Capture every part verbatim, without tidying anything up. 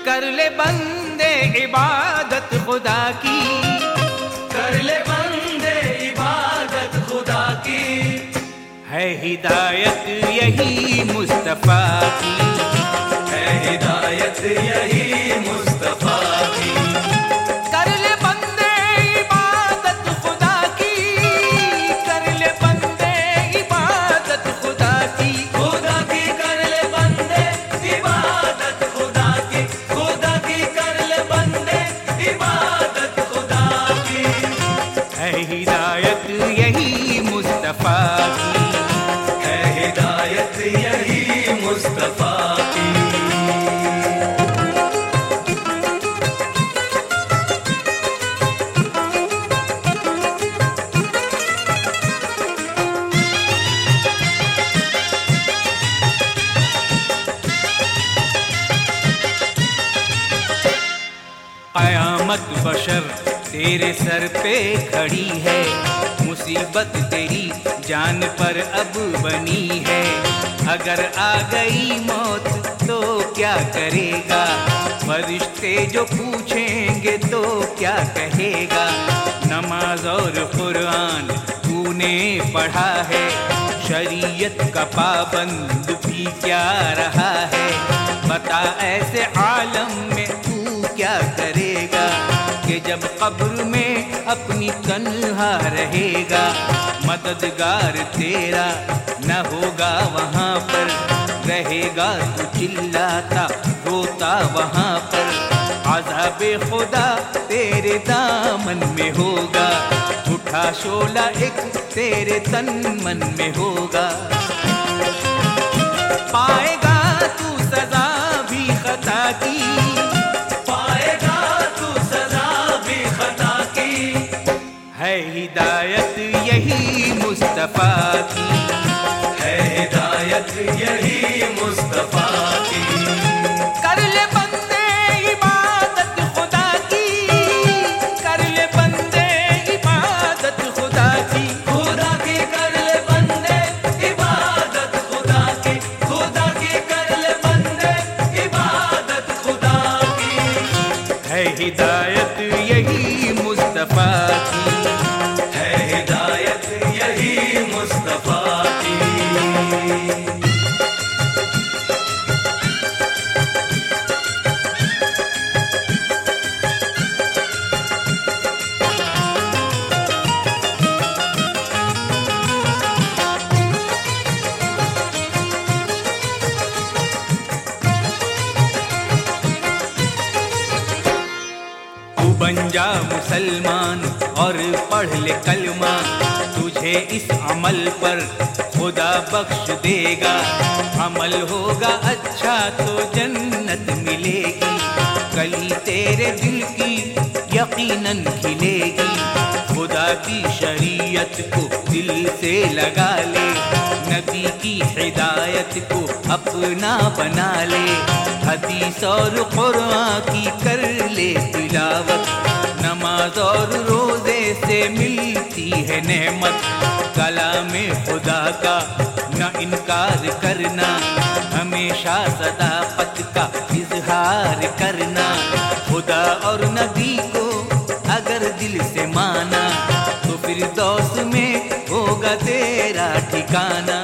कर ले बंदे इबादत खुदा की, कर ले बंदे इबादत खुदा की। है हिदायत यही मुस्तफा की, है हिदायत यही मुस्तफा की। कर ले बंदे इबादत खुदा की, कर ले बंदे इबादत खुदा की, खुदा की कर ले बंदे इबादत खुदा की, खुदा की कर ले बंदे इबादत खुदा की। है हिदायत यही मुस्तफा की, है हिदायत यही मुस्तफा की। क़यामत बशर तेरे सर पे खड़ी है, मुसीबत तेरी जान पर अब बनी है। अगर आ गई मौत तो क्या करेगा, फरिश्ते जो पूछेंगे तो क्या कहेगा। नमाज और कुरान तूने पढ़ा है, शरीयत का पाबंद भी क्या रहा है। बता ऐसे आलम में तू क्या करेगा, कि जब कब्र में अपनी तन्हा रहेगा। मददगार तेरा न होगा वहाँ पर, रहेगा तू चिल्लाता रोता वहाँ पर। अज़ाबे खुदा तेरे दामन में होगा, उठा शोला एक तेरे तन मन में होगा। पाएगा तू सजा भी खता की, पाएगा तू सजा भी खता की। है हिदायत यही मुस्तफा की, है हिदायत यही मुस्तफा की। कर ले बंदे इबादत खुदा की, कर ले बंदे इबादत खुदा की, खुदा की कर ले बंदे इबादत खुदा की, खुदा की कर ले बंदे इबादत खुदा की। है हिदायत यही मुस्तफा की, है हिदायत यही मुस्तफा की। बन जा मुसलमान और पढ़ ले कलमा, तुझे इस अमल पर खुदा बख्श देगा। अमल होगा अच्छा तो जन्नत मिलेगी, कली तेरे दिल की यकीनन खिलेगी। खुदा की शरीयत को दिल से लगा ले, नबी की हिदायत को अपना बना ले। हदीस और कुरान की कर ले तिलावत, नमाज और रोजे से मिलती है नेमत। कलामे खुदा का न इनकार करना, हमेशा सदाकत का इजहार करना। खुदा और नबी को अगर दिल से माना, तो फिर दौस में होगा तेरा ठिकाना।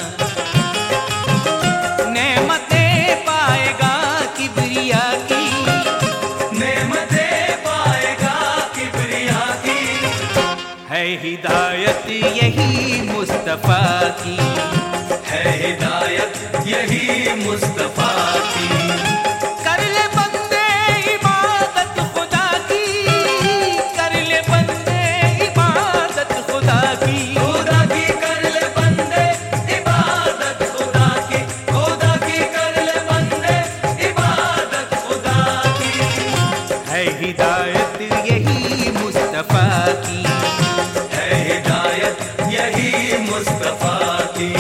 नेमतें पाएगा किबरिया की, नेमतें पाएगा किबरिया की। है हिदायत यही मुस्तफा की, है हिदायत यही मुस्तफा की। कर ले बंदे इबादत खुदा की, कर ले बंदे इबादत खुदा की, खुदा की कर ले बंदे इबादत खुदा की, खुदा की कर ले बंदे इबादत खुदा की। है हिदायत यही मुस्तफा की, है हिदायत यही मुस्तफा की।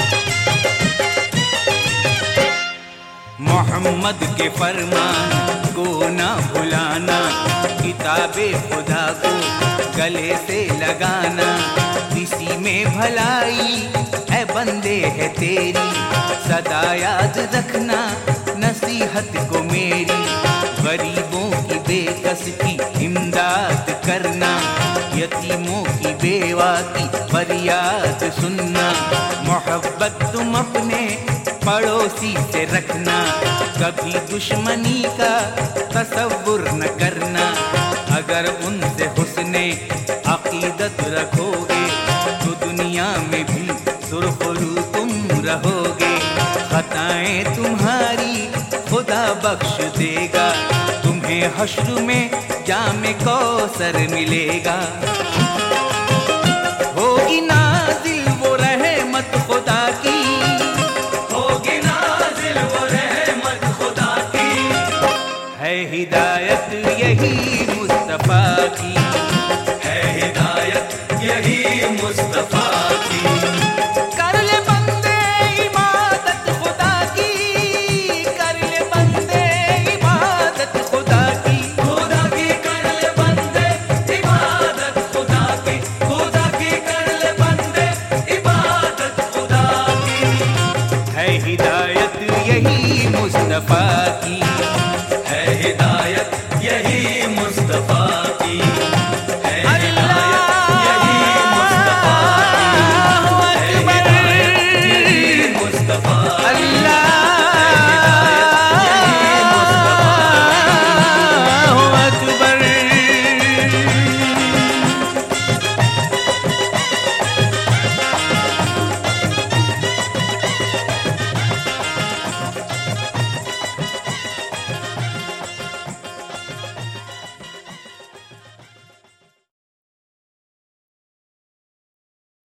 मोहम्मद के फरमान को ना भुलाना, किताबे खुदा को गले से लगाना। इसी में भलाई है बंदे है तेरी, सदा याद रखना नसीहत को मेरी। गरीबों की बेकस की इमदाद करना, यतीमों की बेवा की फरियाद सुनना। मोहब्बत तुम अपने पड़ोसी से रखना, कभी दुश्मनी का तसव्वुर न करना। अगर उनसे हुस्ने अकीदत रखोगे तो दुनिया में भी सुरखरू तुम रहोगे। खताएं तुम्हारी खुदा बख्श देगा, तुम्हें हश्र में जामे कौसर मिलेगा। होगी नाज़िल वो रहमत खुदा की, होगी नाज़िल वो रहमत खुदा की। है हिदायत यही मुस्तफा की, है हिदायत यही मुस्तफा